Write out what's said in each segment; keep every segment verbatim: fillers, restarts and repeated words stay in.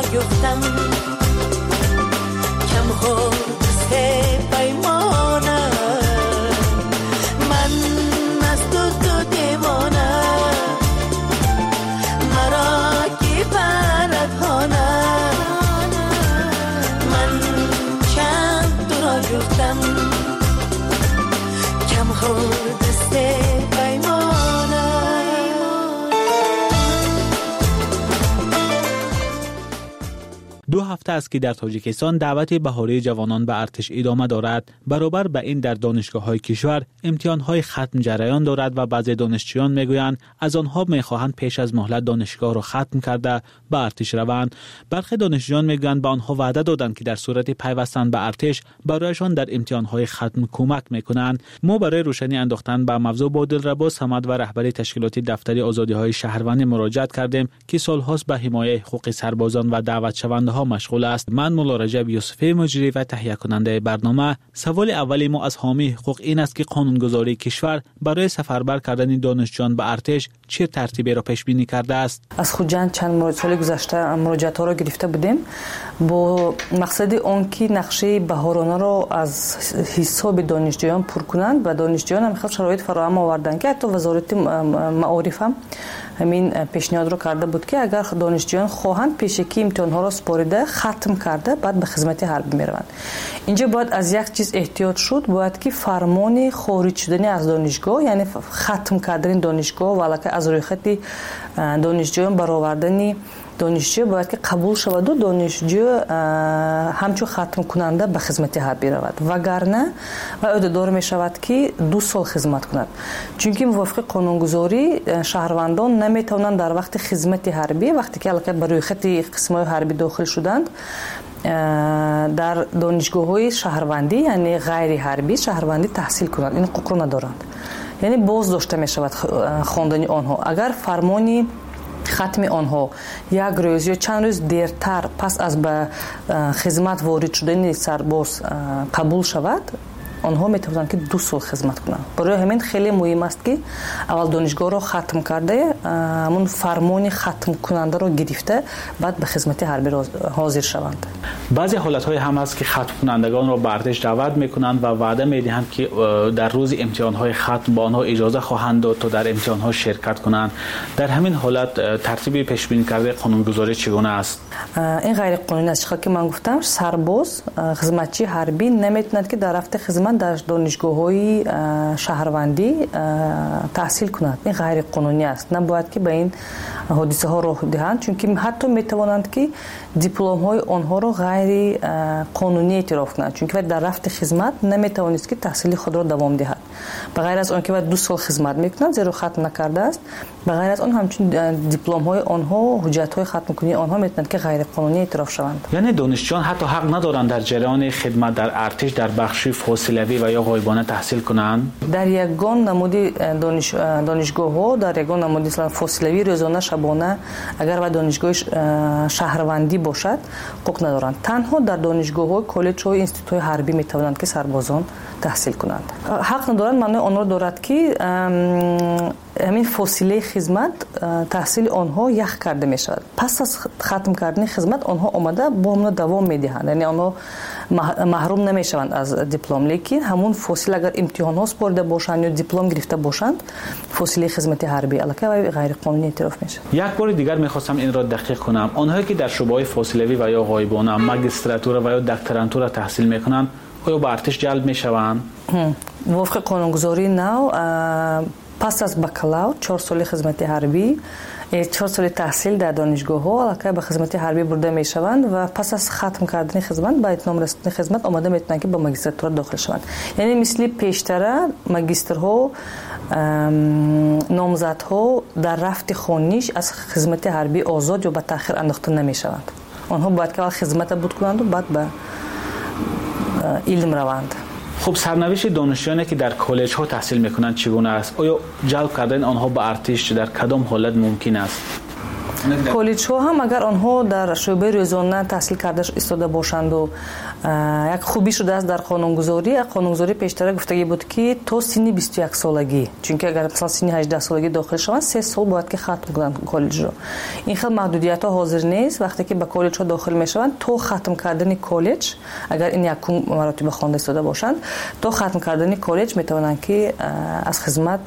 گفتم کم خود سه پیمانم من از تو تو دیوانم مرا کی پردهانم من چند تو را گفتم کم خود سه دو هفته است که در تاجیکستان دعوت بهاری جوانان به ارتش ادامه دارد. برابر به این در دانشگاه‌های کشور امتحان‌های ختم جریان دارد و بعضی دانشجویان میگویند از آنها می‌خواهند پیش از مهلت دانشگاه را ختم کرده به ارتش روند. برخی دانشجویان میگویند به آنها وعده دادند که در صورت پیوستن به ارتش برایشان در امتحان‌های ختم کمک می‌کنند. ما برای روشنی انداختن به موضوع با دلربا صمد و رهبری تشکیلات دفتر آزادی‌های شهروندی مراجعت کردیم که سال‌هاست به حمایت حقوق سربازان و دعوت شونده‌ها مشغول است. من مولا رجب یوسفی مجری و تهیه کننده برنامه. سوال اولی ما از حامی حقوق این است که قانونگذاری کشور برای سفربر کردن دانشجویان به ارتش چه ترتیبی را پیش بینی کرده است؟ از خود جان چند سال گذشته مراجعات را گرفته بودیم با مقصد آن که نقشه بهارانه را از حساب دانشجویان پر کنند و دانشجویان هم خیلی شرایط فراهم آوردن که حتی وزارت معارف هم همین پیشنهاد رو کرده بود که اگر دانشجویان خواهند پیشکی امتحان‌ها را سپارده ختم کرده بعد به خدمت حربی میروند. اینجا باید از یک چیز احتیاط شد، باید که فرمان خارج شدن از دانشگاه یعنی ختم کردن دانشگاه و علاوه از روی خط دانشجویان برآوردن دانشجو باید که قبول شود و دانشجو همچون ختم کننده به خدمت حربی رود وگرنه و عهده‌دار می شود که دو سال خدمت کند، چون که موافق قانونگذاری شهروندان نمی توانند در وقت خدمت حربی وقتی که البته بر روی خط قسم‌های حربی داخل شدند در دانشگاه‌های شهروندی یعنی غیر حربی شهروندی تحصیل کنند. این حقوق را ندارند، یعنی باز داشته می شود خواندن آنها. اگر فرمانی ختم آنها یک روز یا چند روز دیرتر پس از به خدمت وارد شدن سرباز قبول شود آنها میتوانند که دو سال خدمت کنند. برای همین خیلی مهم است که اول دانشگاه را ختم کرده همون فرمان ختم کننده را گرفته بعد به خدمت حربی حاضر شوند. بعضی حالت‌های هم هست که ختم کنندگان را به ارتش دعوت میکنند و وعده میدهند که در روز امتحان‌های ختم با آنها اجازه خواهند داد تا در امتحان‌ها شرکت کنند. در همین حالت ترتیب پیش بینی کرده قانونگذاری چگونه است؟ این غیر قانونی است. چون که من گفتم سرباز خدمتچی حربی نمیتواند که در رفت خدمت در دانشگاه‌های شهروندی تحصیل کند. این غیر قانونی است. نباید که به این حادثه ها راه دهند، چون که حتی میتوانند که دیپلم های آنها را غیر قانونی اعتراف کنند، چون که در رفت خدمت نمیتوانست که تحصیل خود را دوام دهد. بغیر از آن که بعد دو سال خدمت میکنند زیرا ختم نکرده است، بغیر از آن همچنین دیپلم های آنها حجت های ختم کنی آنها میتونند که غیر قانونی اعتراف شوند. یعنی دانشجویان حتی حق ندارند در جریان خدمت در ارتش در بخش فاصلوی و یا غایبانه تحصیل کنند. در یگان نمودی دانش دانشگاه ها در یگان نمودی فاصلوی روزانه شبانه اگر و دانشگاه شهروندی باشد حق ندارند. تنها در دانشگاه های کالج های اینستیتوت حربی میتوانند که سربازان تحصیل کنند. حق ندارند معنی آن را دارد که همین فاصله خدمت تحصیل آنها یک کرده می شود. پس از ختم کردن خدمت آنها آمده با همون دوام می دهند، یعنی آنها محروم نمی شوند از دیپلم، لیکن همون فاصله اگر امتحان ها سپرده باشند یا دیپلم گرفته باشند فاصله خدمت حربی الکی و غیر قانونی اعتراف میشه. یک بار دیگر میخواستم این را دقیق کنم. آنهایی که در شعبه فاصلوی و یا غایبانه ماجستراتور و یا دکترانتور تحصیل میکنند آیا به ارتش جلب میشوند؟ وفق قانونگذاری نو پس از بکالور چهار سال خدمت حربی چهار سال تحصیل در دانشگاه ها البته به خدمت حربی برده می شوند و پس از ختم کردن خدمت با اتمام رسیدن خدمت آماده میتونند که به ماجستراتور داخل شوند. یعنی مثل پیشتر ماجسترها نامزدها در رفت خوانیش از خدمت حربی آزاد یا به تأخیر انداخته نمی شوند. آنها باید که اول خدمت بود کنند و بعد به علم روند. خب سرنوشت دانشجویانی که در کالج ها تحصیل میکنند چگونه است؟ آیا جلب کردن آنها به ارتش در کدام حالت ممکن است؟ کالج ها هم اگر آنها در شعبه روزانه تحصیل کرده ایستاده باشند و یک خوبی شده است در قانونگذاری، قانونگذاری پیشتر گفتگی بود که تا سن بیست و یک سالگی، چون که اگر مثلا سن هجده سالگی داخل شوند سه سال باید که ختم کنند کالج رو. این خیلی محدودیت ها حاضر نیست. وقتی که به کالج ها داخل میشوند تا ختم کردن کالج، اگر این یک مراتب خوانده ایستاده باشند، تا ختم کردن کالج میتوانند که از خدمت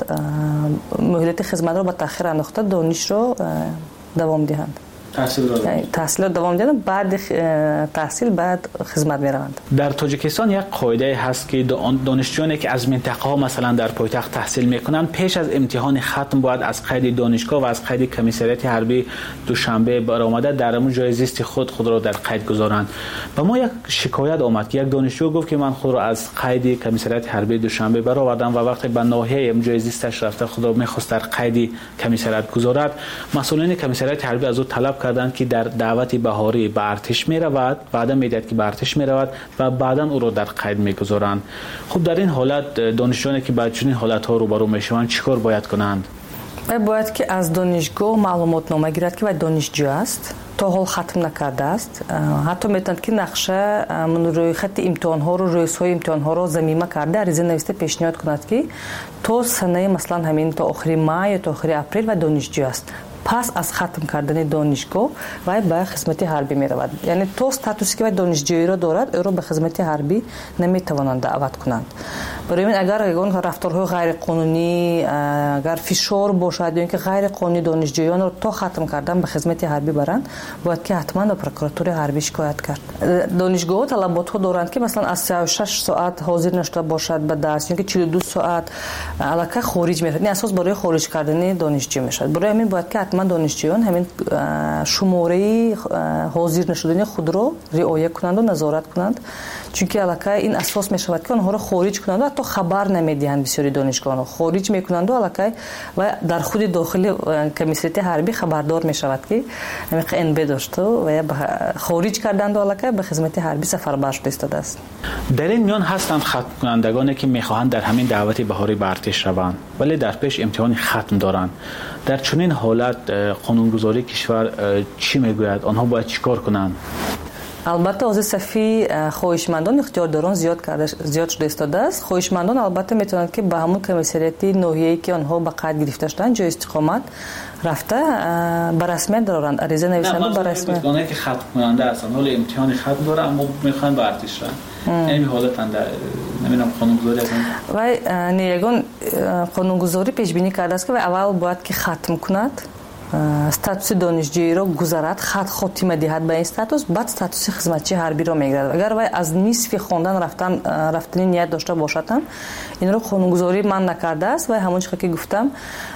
مهلت خدمت رو به تاخیر انداخته دانش رو دوام دهند. تحصیل را یعنی تحصیل دوام دادن، بعد تحصیل بعد خدمت میروند. در تاجیکستان یک قاعده هست که دانشجویانی که از منطقه ها مثلا در پایتخت تحصیل میکنن پیش از امتحان ختم باید از قید دانشگاه و از قید کمیسریت حربی دوشنبه برآمده در همون جای زیست خود خود را در قید گذارند. و ما یک شکایت آمد که یک دانشجو گفت که من خود را از قید کمیسریت حربی دوشنبه برآوردم و وقتی به ناحیه هم جای زیستش رفته خود را میخواست در قید کمیسریت گذارد، مسئولین کمیسریت حربی از او طلب کردند که در دعوت بهاری به ارتش می رود، بعدا میدهد که به ارتش می رود و بعدا او را در قید میگذارند. خب در این حالت دانشجویانی که با چنین حالت ها روبرو میشوند چیکار باید کنند؟ باید که از دانشگاه معلومات نامه گیرد که باید دانشجو است، تا حال ختم نکرده است. حتی میتوند که نقشه من روی خط امتحان ها رو، روی سوی امتحان ها رو ضمیمه کرده عریضه نوشته پیشنهاد کند که تا سنه مثلا همین تا آخر ماه یا تا آخر اپریل و دانشجو است. پس از ختم کردن دانشگاه و به خدمت حربی می رود. یعنی تو استاتوسی که دانشجویی را دارد او را به خدمت حربی نمی توانند دعوت کنند. برای این اگر اون رفتارهای غیر قانونی، اگر فشار باشد یا اینکه غیر قانونی دانشجویان را تا ختم کردن به خدمت حربی برند، باید که حتما به پروکراتور حربی شکایت کرد. دانشگاه طلبات ها دارند که مثلا از سی و شش ساعت حاضر نشده باشد به درس، یا اینکه چهل و دو ساعت علاقه خارج میشود. این اساس برای خارج کردن دانشجو میشود. برای همین باید که من دانشجویان همین شماره حاضر نشدن خود رو رعایت کنند و نظارت کنند، چون که علاقه این اساس می شود که آنها را خارج کنند و حتی خبر نمیدهند. بسیاری دانشگاهان را خارج میکنند و علاقه و در خود داخل کمیسریت حربی خبردار می شود که همین ان بی داشته و خارج کردند و علاقه به خدمت حربی سفربر شده ایستاده است. در این میان هستند ختم کنندگانی که میخواهند در همین دعوت بهاری به ارتش روند ولی در پیش امتحان ختم دارند. در چنین حالت قانونگذاری کشور چی میگوید؟ آنها باید چیکار کنند؟ البته از صفی خواهشمندان اختیارداران زیاد کرده زیاد شده ایستاده است. خواهشمندان البته میتونند که به همون کمیسریت ناحیه‌ای که آنها به قید گرفته شدن جای استقامت رفته به رسمیت دارند، عریضه نویسند به رسمیت. اونایی که ختم کننده هستند حالا امتحان ختم داره اما میخوان به ارتش برن، این حالت اند نمیدونم قانونگذاری هستن و نیگان قانونگذاری پیش بینی کرده است که اول باید که ختم کند، استاتوس دانشجویی را گذارد، خط خاتمه دهد به این استاتوس، بعد استاتوس خدمتچی حربی را میگیرد. اگر وای از نصف خواندن رفتن رفتنی نیت داشته باشد این رو قانونگذاری من نکرده است و همون چیزی که گفتم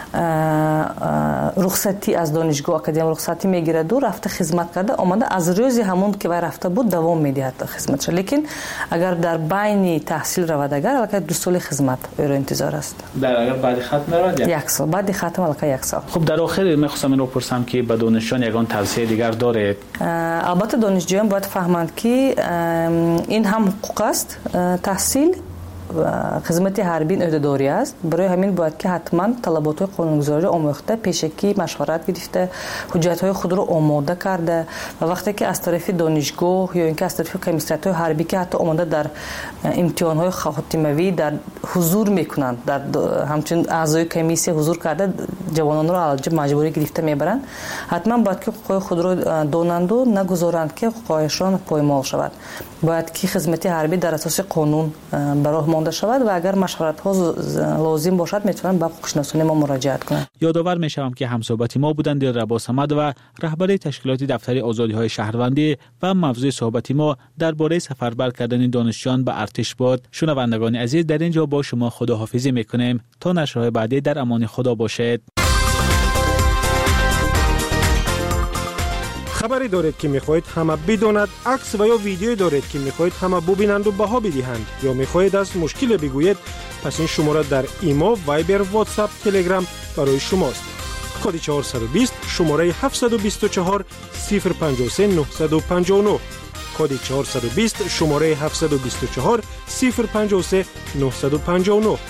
رخصتی از دانشگاه اکادمی رخصتی میگیرد و رفته خدمت کرده آمده از روزی همون که وای رفته بود دوام میدهد خدمتش. لیکن اگر در بین تحصیل رود اگر البته دو سال خدمت او را انتظار است. در اگر بعد ختم رود یک سال بعد ختم البته یک سال. خب در آخر میخواستم این رو پرسم که به دانشجویان یگان توصیه دیگر دارید؟ البته دانشجویان باید فهمند که این هم حقوق است، تحصیل خدمت حربی عهده‌داری است. برای همین باید که حتما طلبات قانونگذاری آموخته، پیشکی مشورت گرفته، حجت‌های خود رو آماده کرده و وقتی که از طرف دانشگاه یا اینکه از طرف کمیسریت حربی که حتی آماده در امتحان‌های خاتمه‌ای در حضور میکنند، در همچنین اعضای کمیسیه حضور کرده جوانان رو علاج مجبوری گرفته میبرند، حتما باید که حقوق خود رو دانند و نگذارند که حقوقشان پایمال شود. باید که خدمت حربی در اساس قانون برای مانده شود و اگر مشورت ها لازم باشد میتونن به حقوق‌شناسان ما مراجعت کنند. یادآور میشم که همصحبت ما بودند دلربا صمد و رهبر تشکیلات دفتر آزادی‌های شهروندی و موضوع صحبت ما درباره سفربر کردن دانشجویان به ارتش بود. شنوندگان عزیز در اینجا با شما خداحافظی میکنیم تا نشرهای بعدی در امان خدا باشید. خبری دارید که میخواهید همه بداند، عکس و یا ویدیویی دارید که میخواهید همه ببینند و بها بدهند یا میخواهید از مشکل بگویید، پس این شماره در ایمو، وایبر، واتساپ، تلگرام برای شماست. کد چهارصد و بیست شماره هفتصد و بیست و چهار صفر پنجاه و سه نهصد و پنجاه و نه. کد چهارصد و بیست شماره هفتصد و بیست و چهار صفر پنجاه و سه نهصد و پنجاه و نه.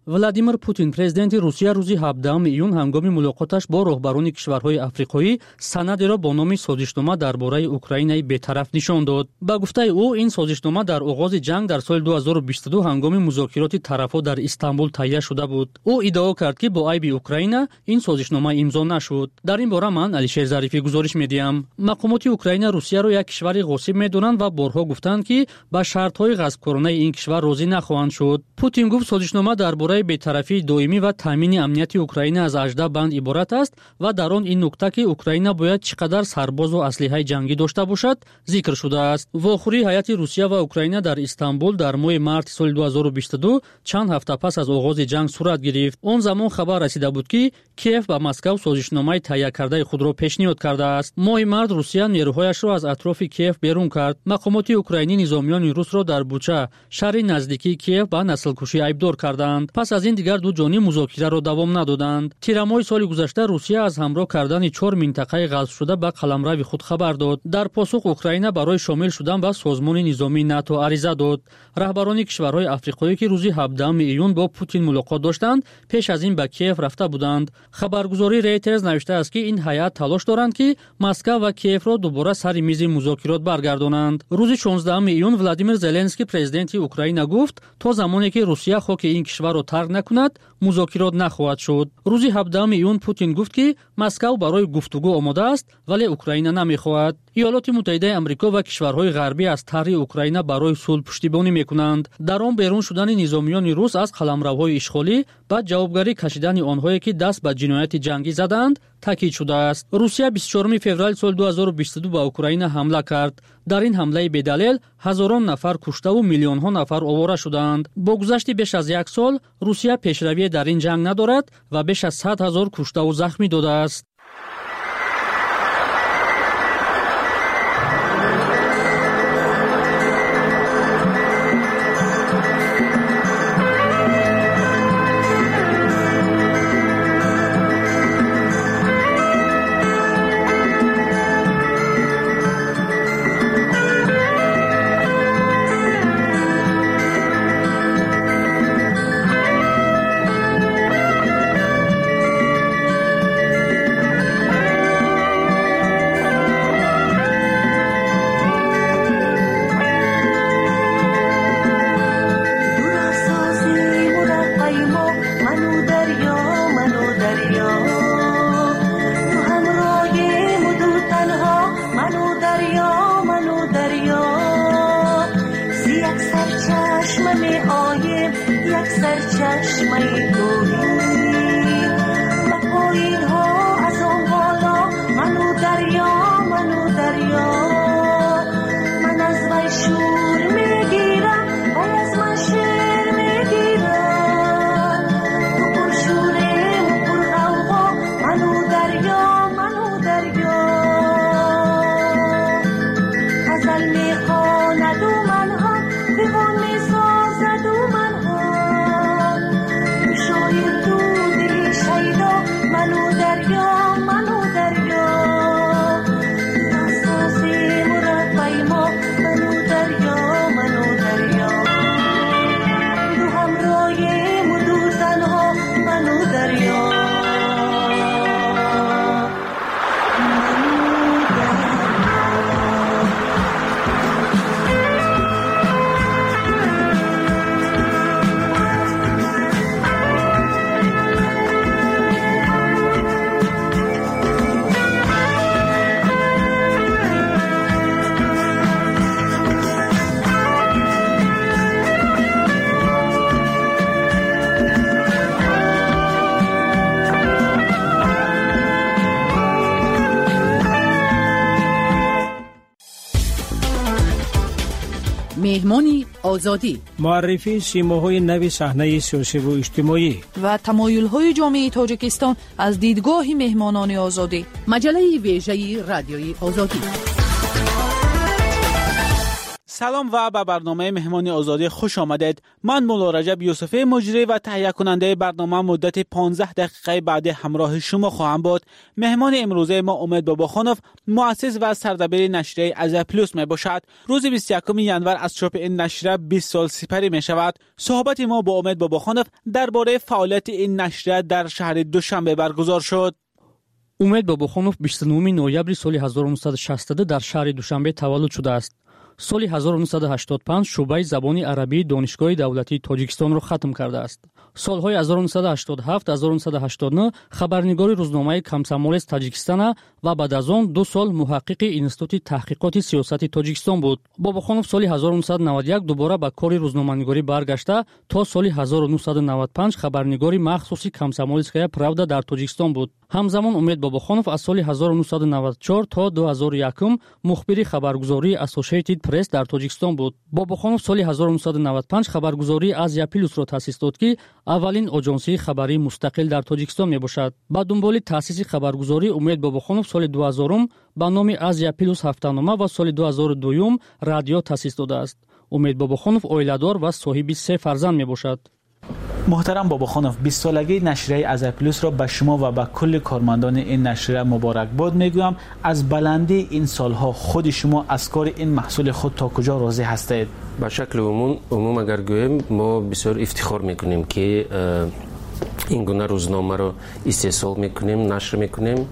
владимир Путин президенти Русия рӯзи ҳабдум июн ҳангоми мулоқоташ бо роҳбарони кишварҳои африқоӣ санадеро бо номи созишнома дар бораи Украинаи бетараф нишон дод. Ба гуфтаи ӯ ин созишнома дар оғози ҷанг дар соли ду ҳазору бисту ду ҳангоми музокироти тарафҳо дар Истанбул таҳия шуда буд. ӯ иддао кард ки бо айби Украина ин созишнома имзо нашуд. дар ин бора ман Алишер Зарифӣ гузориш медиҳам. мақомоти Украина Русияро як кишвари ғосиб медонанд ва борҳо гуфтанд ки ба шартҳои ғасбкоронаи ин кишвар розӣ нахоҳанд шуд. Путин гуфт созишнома дар бораи бетарафии доимӣ ва таъмини амнияти Украина аз аждаҳ банд иборат аст ва дар он ин нукта ки Украина бояд чӣ қадар сарбозу аслиҳаи ҷангӣ дошта бошад зикр шудааст. вохӯрии ҳайати Русия ва Украина дар Истанбул дар моҳи марти соли ду ҳазору бисту ду чанд ҳафта пас аз оғози ҷанг сурат гирифт. он замон хабар расида буд ки Киев ба Москав созишномаи таҳия кардаи худро пешниҳод кардааст. моҳи март Русия нерӯҳояшро аз атрофи Киев берун кард. мақомоти украинӣ низомиёни русро дар Буча, шаҳри наздикии Киев ба наслкушӣ айбдор карданд. пас аз ин дигар ду ҷониб музокираро давом надоданд. тирамоҳи соли гузашта Русия аз ҳамроҳ кардани чор минтақаи ғасбшуда ба қаламрави худ хабар дод. дар посух Украина барои шомил шудан ба созмони низомии НАТО ариза дод. раҳбарони кишварҳои африқоӣ ки рӯзи ҳабдум июн бо Путин мулоқот доштанд, пеш аз ин ба Киев рафта буданд. хабаргузории Reuters навиштааст ки ин ҳайат талош доранд ки Москва ва Киевро дубора сари мизи музокирот баргардонанд. рӯзи шонздаҳум июн Владимир Зеленский президенти Украина гуфт то замоне ки Русия хоки ин кишварро тарк накунад музокирот нахоҳад шуд. рӯзи ҳабдум июн Путин гуфт ки Москва барои гуфтугӯ омода аст, вале Украина намехоҳад. иёлоти муттаҳидаи амрико ва кишварҳои ғарбӣ аз тарҳи Украина барои сулҳ пуштибонӣ мекунанд. дар он берун шудани низомиёни рус аз қаламравҳои ишғолӣ ба ҷавобгарӣ кашидани онҳое ки даст ба ҷинояти ҷангӣ заданд таъкид шудааст. Русия бисту чорум феврали соли ду ҳазору бисту ду ба Украина ҳамла кард. дар ин ҳамлаи бедалел ҳазорон нафар куштаву миллионҳо нафар овора шуданд. бо гузашти беш аз як сол Русия пешравие дар ин ҷанг надорад ва беш аз сад ҳазор куштаву захмӣ додааст. مهمانی آزادی، معرفی سیماهای نوی صحنه سیاسی و اجتماعی و تمایل‌های جامعه تاجیکستان از دیدگاه مهمانان آزادی. مجله ویژه رادیوی آزادی. سلام و به برنامه مهمان آزادی خوش آمدید. من مولا رجب یوسفی مجری و تهیه کننده برنامه مدت پانزده دقیقه بعد همراه شما خواهم بود. مهمان امروزه ما امید باباخانوف، مؤسس و سردبیر نشریه از پلوس می باشد. روز بیست و یکم ژانویه از چاپ این نشریه بیست سال سپری می شود. صحبت ما با امید باباخانوف درباره فعالیت این نشریه در شهر دوشنبه برگزار شد. امید باباخانوف بیست و نهم نوامبر سال هزار و نهصد و شصت در شهر دوشنبه تولد شده است. سال هزار و نهصد و هشتاد و پنج شعبه زبانی عربی دانشگاه دولتی تاجیکستان را ختم کرده است. سالهای هزار و نهصد و هشتاد و هفت تا هزار و نهصد و هشتاد و نه خبرنگار روزنامه کامسомолец تاجیکستان و بعد از آن دو سال محقق اینستیتوت تحقیقات سیاسی تاجیکستان بود. باباخانوف سال هزار و نهصد و نود و یک دوباره به کار روزنامه‌نگاری برگشته تا سال هزار و نهصد و نود و پنج خبرنگاری مخصوصی کامسомолецкая правда در تاجیکستان بود. همزمان امید باباخانوف از سال هزار و نهصد و نود و چهار تا دو هزار و یک مخبر خبرگزاری Associated Press در تاجیکستان بود. باباخانوف سال هزار و نهصد و نود و پنج خبرگزاری Asia Plus را تأسیس داد که اولین آژانسی خبری مستقل در تاجیکستان می باشد. با دنبال تأسیس خبرگزاری امید باباخانوف سال دو هزار با نام Asia Plus هفته‌نامه و سال دو هزار و دو رادیو تأسیس داده است. امید باباخانوف عائله‌دار و صاحب سه فرزند می باشد. محترم باباخانوف، بیست سالگی نشریه از پلوس را به شما و به کل کارمندان این نشریه مبارک باد میگویم. از بلندی این سالها خود شما از کار این محصول خود تا کجا راضی هستید؟ به شکل عموم عموم اگر گویم ما بسیار افتخار میکنیم که این گونه روزنامه را استحصال میکنیم، نشر میکنیم.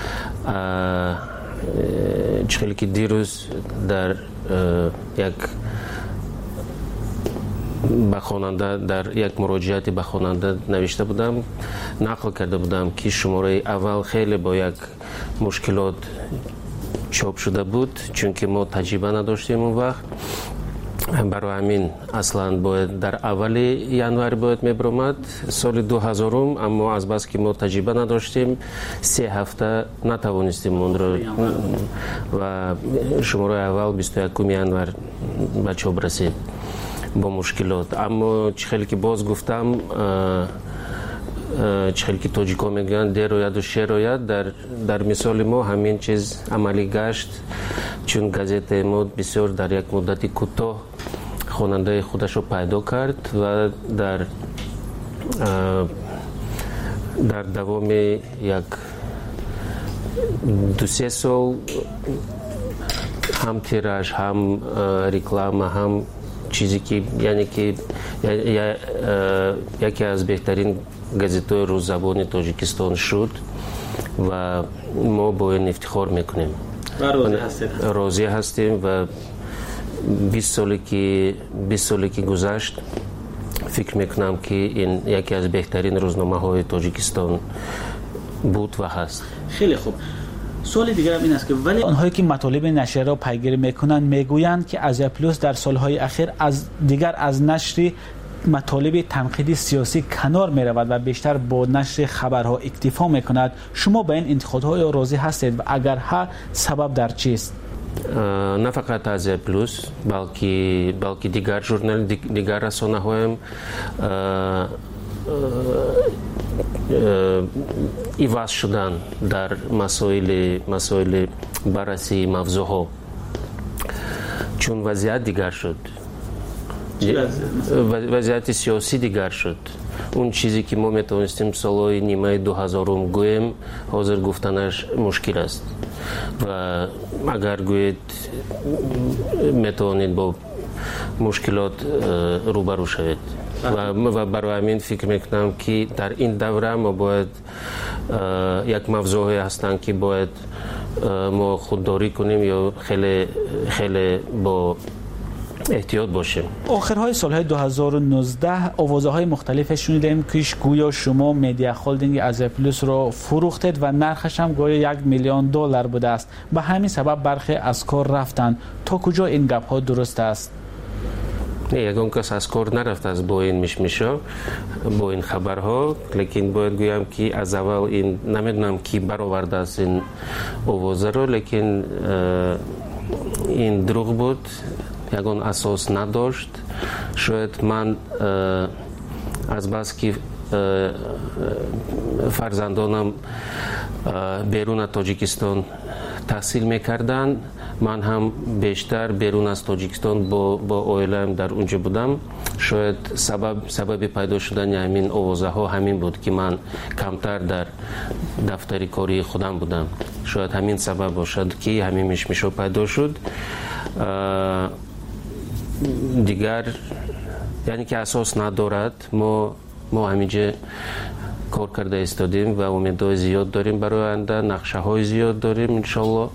چخیلی که دیروز در یک به خواننده در یک مراجعاتی به خواننده نوشته بودم، نقل کرده بودم که شماره اول خیلی با یک مشکلات چاپ شده بود چون که ما تجربه نداشتیم اون وقت. برای همین اصلا باید در اول ژانویه باید میبرامد سال دو هزار، اما از بس که ما تجربه نداشتیم سه هفته نتوانستیم اون رو و شماره اول بیست و یکم ژانویه به چاپ رسید با مشکلات. اما چخیلی که باز گفتم چخیلی که تاجیکا میگن در روید و شیر روید، در, در مثال ما همین چیز عملی گشت چون گازت ما بسیار در یک مدتی کوتاه خواننده خودش رو پیدا کرد و در در دوام یک دو سه سال هم تیراژ هم رکلام هم چیزی که یعنی که یکی از بهترین گازت‌های روززبان تاجیکستان شد و ما با این افتخار میکنیم و راضی هستیم. راضی هستیم و بیست سالی که بیست سالی که گذشت فکر میکنم که این یکی از بهترین روزنامه‌های تاجیکستان بود و هست. خیلی خوب. سوال دیگر هم این است که ولی آنهایی که مطالب نشریه را پیگیری میکنند میگویند که آزیا پلوس در سالهای اخیر از دیگر از نشر مطالب تنقیدی سیاسی کنار میرود و بیشتر با نشر خبرها اکتفا میکند. شما به این انتقادهای راضی هستید و اگر ها سبب در چیست؟ نه فقط آزیا پلوس بلکه بلکه دیگر ژورنال دیگر رسانه‌ها هم ایواز شدن در مسائل مسائل بررسی موضوعها چون وضعیت دیگر شد، وضعیت سیاسی دیگر شد. اون چیزی که ما میتونستیم سالهای نیمه دو هزارم گویم حاضر گفتنش مشکل است و اگر گوید میتونید با مشکلات روبرو شوید و برای همین فکر میکنم که در این دوره ما باید یک موضوعی هستند که باید ما خودداری کنیم یا خیلی خیلی با احتیاط باشیم. آخرهای سالهای دو هزار و نوزده آوازهای مختلف شنیدیم که گویا شما مدیا هولدینگ آزیا پلوس را فروختید و نرخش هم گویا یک میلیون دلار بوده است. به همین سبب برخی از کار رفتند. تا کجا این گپ ها درست است؟ نه، یگان کس از کار نرفت از با این مشمشا با این خبرها، لیکن باید گویم که از اول این نمیدونم کی برآورده است این آوازه رو، لیکن این دروغ بود، یگان اساس نداشت. شاید من از بس که фарзандонам берун аз тоҷикистон таҳсил мекарданд. ман ҳам бештар берун аз тоҷикистон бо оилаам дар унҷо будам. шояд сабаби пайдо шудани ҳамин овозаҳо ҳамин буд, ки ман камтар дар дафтари кории худам будам. шояд ҳамин сабаб бошад, ки ҳамин мишмишо пайдо шуд. дигар яъне ки асос надорад. мо мо ҳаминҷа кор карда истодем ва умедҳои зиёд дорем барои оянда, нақшаҳои зиёд дорем иншоалло.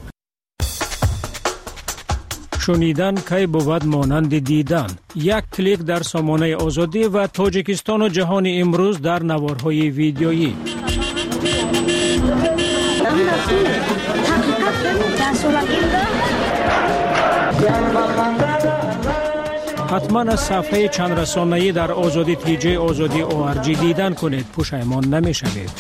шунидан кай бувад монанди дидан. як клик дар сомонаи озодӣ ва тоҷикистону ҷаҳони имрӯз дар наворҳои видеоӣ. ҳатман аз сафҳаи чандрасонаӣ дар озодӣ тиҷаи озодӣ о ар ҷи дидан кунед. пушаймон намешавед.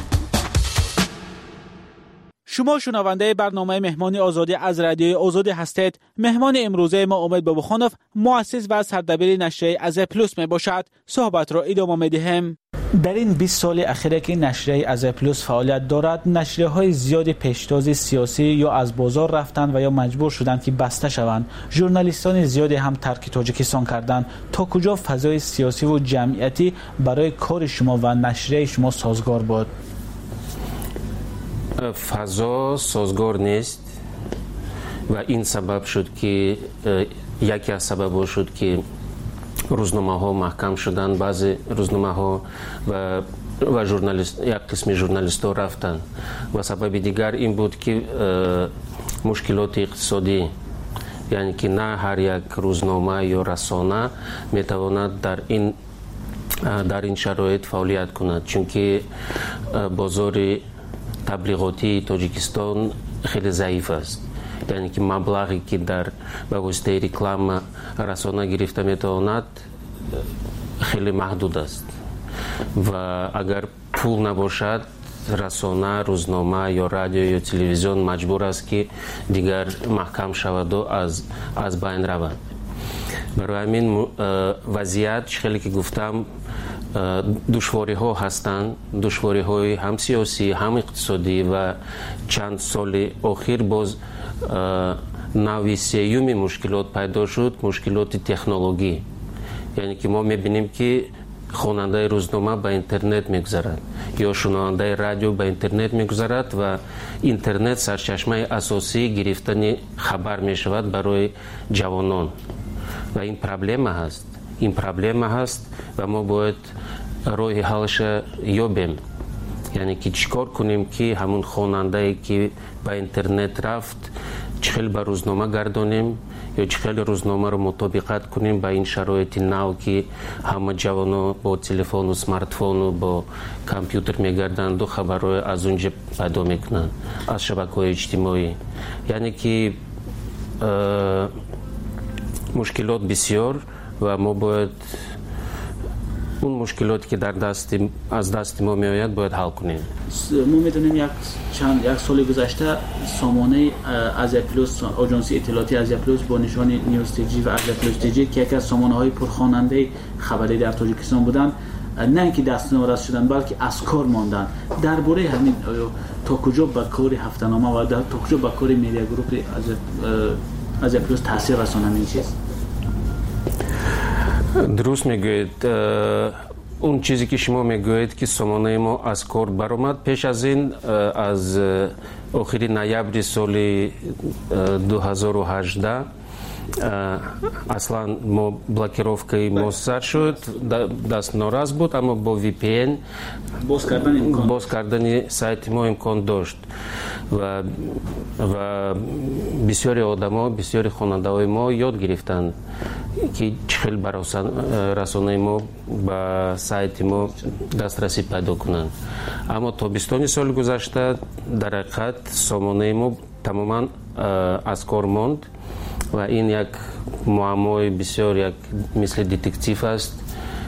شما شنونده برنامه مهمان آزادی از رادیوی آزادی هستید. مهمان امروزه ما امید بابخانوف مؤسس و سردبیر نشریه از پلوس می باشد. صحبت را ادامه می دهیم. در این بیست سال اخیر که نشریه از پلوس فعالیت دارد، نشریه های زیادی پیشتاز سیاسی یا از بازار رفتند و یا مجبور شدند که بسته شوند. ژورنالیستان زیادی هم ترک تاجیکستان کردند. تا کجا فضای سیاسی و جمعیتی برای کار شما و نشریه شما سازگار بود؟ فضا سازگار نیست و این سبب شد که یکی از سبب شد که روزنامه ها محکم شدن. بعضی روزنامه ها و و ژورنالیست یک قسم ژورنالیست ها رفتن و سبب دیگر این بود که مشکلات اقتصادی، یعنی که نه هر یک روزنامه یا رسانه میتواند در این در این شرایط فعالیت کند، چون که بازار تبلیغاتی تاجیکستان خیلی ضعیف است. یعنی که مبلغی که در به واسطه رکلام رسانه گرفته میتواند خیلی محدود است و اگر پول نباشد رسانه، روزنامه یا رادیو یا تلویزیون مجبور است که دیگر محکم شود و از از بین رود. برای همین وضعیت خیلی که گفتم دشواری ها هستند، دشواری های هم سیاسی هم اقتصادی و چند سال اخیر باز نوع سیوم مشکلات پیدا شد، مشکلات تکنولوژی. یعنی که ما میبینیم که خواننده روزنامه به اینترنت میگذرد یا شنونده رادیو به اینترنت میگذرد و اینترنت سرچشمه اساسی گرفتن خبر میشود برای جوانان و این پرابلم هست. این پرابلم هست و ما باید راه حلش یابیم. یعنی که چیکار کنیم که همون خواننده که به اینترنت رفت چخیل به روزنامه گردانیم یا چخیل روزنامه رو مطابقت کنیم با این شرایط نو که همه جوانا با تلفن و سمارتفون و با کامپیوتر میگردند و خبرهای از اونجا پیدا میکنند از شبکه‌های اجتماعی. یعنی که مشکلات بسیار و ما باید اون مشکلاتی که در دست از دست ما میآید باید حل کنیم. ما میدونیم یک چند یک سال گذشته سامانه از پلوس، آژانس اطلاعاتی از پلوس با نشان نیوز تیجی و از پلوس تیجی که یکی از سامانه های پرخواننده خبری در تاجیکستان بودند، نه اینکه دست ناراض شدن بلکه از کار ماندن. درباره همین تا کجا به کار هفته‌نامه و تا کجا به کار میدیا گروپ از از پلوس تاثیر رسانه این چیز؟ درست میگوید. اون چیزی که شما میگوید که سامانه ما از کار برآمد پیش از این، از آخر نوامبر سال دو هزار و هجده اصلا ما بلاکировкой ما سر شد، دست ناراض بود، اما با وی پی ان باز کردن امکان باز کردن سایت ما امکان داشت و و بسیاری آدما، بسیاری خواننده ما یاد گرفتند که چخیل برای رسانه ما به سایت ما دسترسی پیدا کنند. اما تابستان سال گذشته در حقیقت سامانه ما تماما از کار ماند و این یک معمای بسیار یک مثل دتکتیو است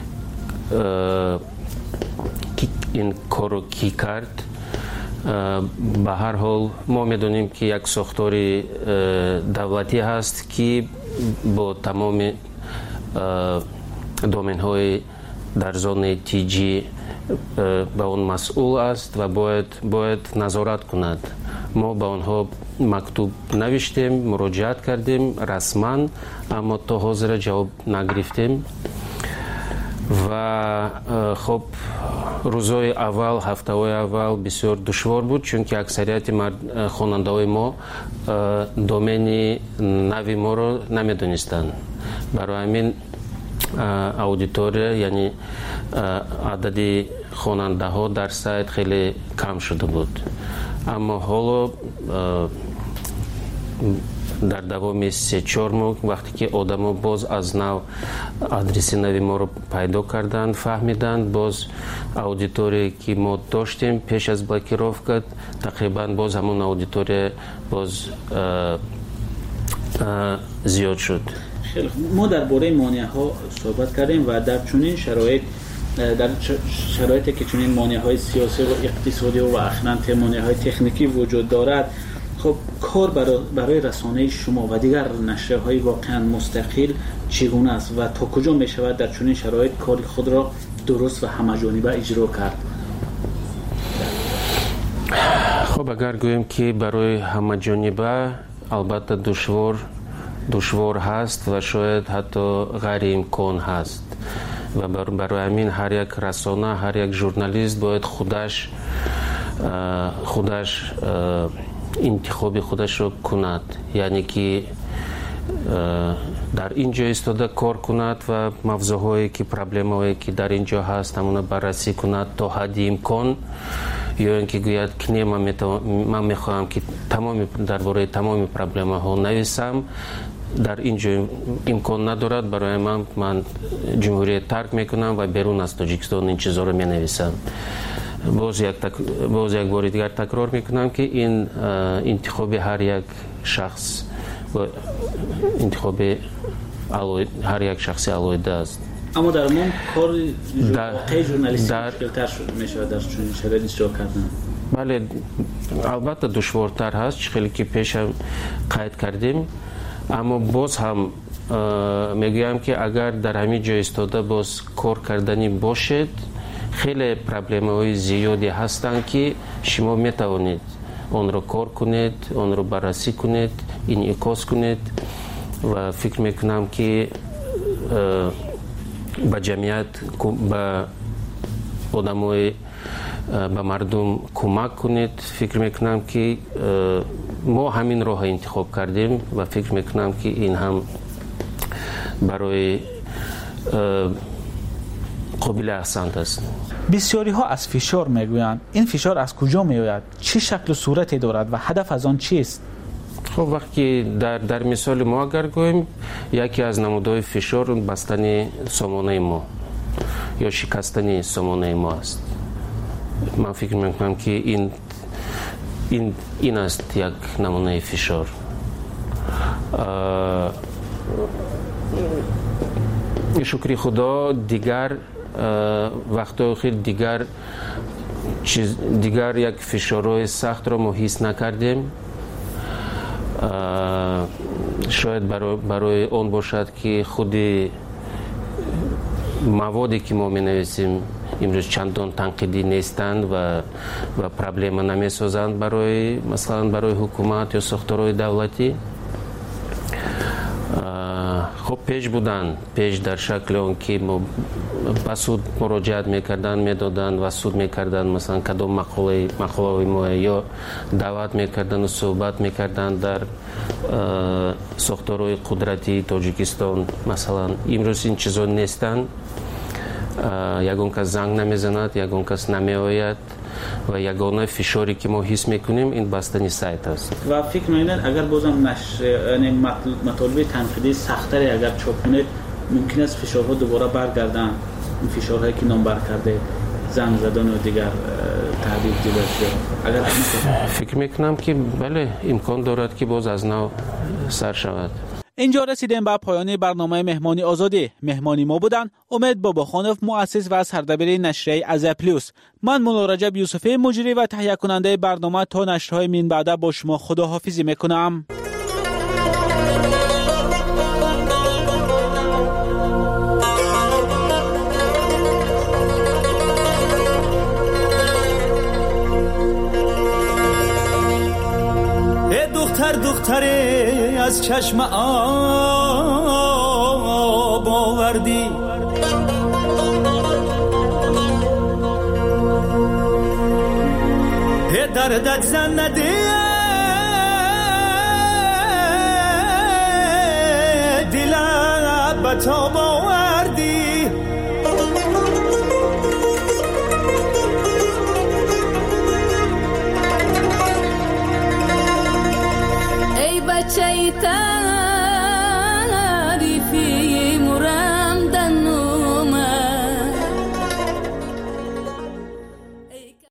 که این کارو کی کرد. به هر حال ما میدونیم که یک ساختار دولتی هست که با تمام دومین های در زون تیجی ба он масъул аст ва бояд бояд назорат кунад. мо ба онҳо мактуб навиштем, муроҷиат кардем расман, аммо то ҳозира ҷавоб нагирифтем. ва хоб рӯзҳои аввал, ҳафтаҳои аввал бисёр душвор буд, чунки аксарияти хонандаҳои мо домени нави моро намедонистанд. барои ҳамин аудитория, яъне адади хонандаҳо дар сайт хеле кам шуда буд. аммо ҳоло дар давоми се чор моҳ вақте ки одамо боз аз нав адреси нави моро пайдо карданд, фаҳмиданд, боз аудитория ки мо доштем пеш аз блокировка, тақрибан боз ҳамон аудитория боз зиёд шуд. мо дар бораи монеаҳо суҳбат кардем ва дар чунин шароит дар шароите ки чунин монеаҳои сиёсӣ ва иқтисодӣ ва ахиран монеаҳои техникӣ вуҷуд дорад, خب کار برای رسانه شما و دیگر نشریه‌های واقعا مستقل چگونه است و تا کجا می شود در چنین شرایط کار خود را درست و همه‌جانبه اجرا کرد؟ خب اگر گوییم که برای همه‌جانبه البته دشوار دشوار هست و شاید حتی غیر امکان هست و برای همین هر یک رسانه، هر یک ژورنالیست باید خودش خودش انتخاب خودش رو کند، یعنی که در اینجا ایستاده کار کند و موضوعهایی که پرابلم‌هایی که در اینجا هست همون بررسی کند تا حد امکان، یا اینکه گوید که نه من میخواهم که تمام درباره تمام پرابلم‌ها نویسم، در اینجا امکان ندارد، برای من من جمهوریت ترک میکنم و بیرون از تاجیکستان این چیزا رو مینویسم. باز یک تک... باز یک بار دیگر تکرار میکنم که این انتخاب هر یک شخص و انتخاب علوید... هر یک شخصی علویده است. اما در من کار واقعی ژورنالیستی مشکل‌تر شد میشه در چنین شرایطی اجرا کردن. بله البته دشوارتر هست، خیلی که پیش هم قید کردیم، اما باز هم میگویم که اگر در همین جای ایستاده باز کار کردنی باشد، خیلی پرابلم‌های زیادی هستند که شما میتوانید آن را کار کنید، آن را بررسی کنید، انعکاس کنید و فکر میکنم که به جمعیت، به آدمای، به مردم کمک کنید. فکر میکنم که ما همین راه انتخاب کردیم و فکر میکنم که این هم برای قابل احسنت است. بسیاری ها از فشار میگویند. این فشار از کجا میآید؟ چه شکل و صورتی دارد و هدف از آن چیست؟ خب وقتی در در مثال ما اگر گوییم، یکی از نمودهای فشار بستن سامانه ما یا شکستن سامانه ما است. من فکر میکنم که این این این است یک نمونه فشار. شکر خدا دیگر وقتا خیلی دیگر چیز دیگر یک فشارهای سخت را ما حس نکردیم. شاید برای برای آن باشد که خود موادی که ما می‌نویسیم امروز چندان تنقیدی نیستند و و پرابلم نمی‌سازند برای مثلا برای حکومت یا ساختارهای دولتی. خب پیش بودن، پیش در شکل اون که با سود مراجعت میکردن، میدادن و سود میکردن، مثلا کدام مقاله مقاله ما یا دعوت میکردن و صحبت میکردن در ساختارهای قدرتی تاجیکستان. مثلا امروز این چیزا نیستن، یگان کس زنگ نمیزند، یگان کس نمیآید و یگانه فشاری که ما حس میکنیم این بستنی سایت است. و فکر می‌کنید اگر بازم نشر یعنی مطالب تنقیدی سخت‌تری اگر چاپ کنید ممکن است فشارها دوباره برگردن، این فشارهایی که نام بر کرده، زنگ زدن و دیگر تهدید دیگر. اگر فکر میکنم که بله امکان دارد که باز از نو سر شود. اینجا رسیدیم به پایان برنامه مهمانی آزادی. مهمانی ما بودن امید باباخانوف، مؤسس و سردبیر نشریه از پلوس. من مولا رجب یوسفی، مجری و تهیه کننده برنامه. تا نشرهای من بعد با شما خداحافظی میکنم. دختری از چشم آب آوردی دردت زن ندی دلم بتاب